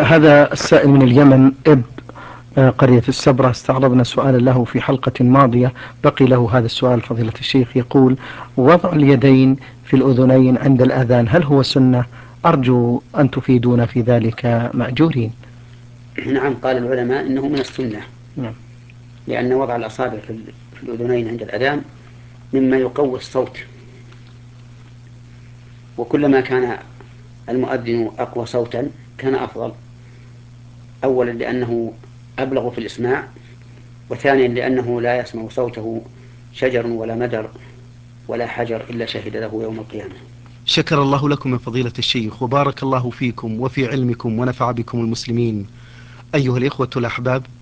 هذا السائل من اليمن قرية السبرة، استعرضنا سؤالا له في حلقة ماضية، بقي له هذا السؤال فضيلة الشيخ. يقول: وضع اليدين في الأذنين عند الأذان هل هو سنة؟ أرجو أن تفيدونا في ذلك مأجورين. نعم، قال العلماء إنه من السنة، نعم. لأن وضع الأصابع في الأذنين عند الأذان مما يقوي الصوت، وكلما كان المؤذن أقوى صوتا كان أفضل، أولا لأنه أبلغ في الإسماع، وثانيا لأنه لا يسمع صوته شجر ولا مدر ولا حجر إلا شهد له يوم القيامة. شكر الله لكم يا فضيلة الشيخ، وبارك الله فيكم وفي علمكم ونفع بكم المسلمين. أيها الإخوة الأحباب،